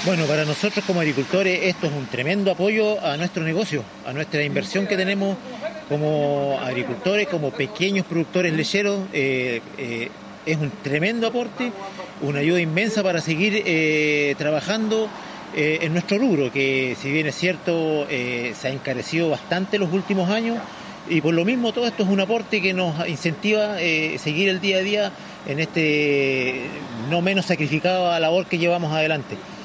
Bueno, para nosotros como agricultores esto es un tremendo apoyo a nuestro negocio, a nuestra inversión que tenemos como agricultores, como pequeños productores lecheros. Es un tremendo aporte, una ayuda inmensa para seguir trabajando en nuestro rubro, que si bien es cierto se ha encarecido bastante los últimos años, y por lo mismo todo esto es un aporte que nos incentiva seguir el día a día en este no menos sacrificada labor que llevamos adelante.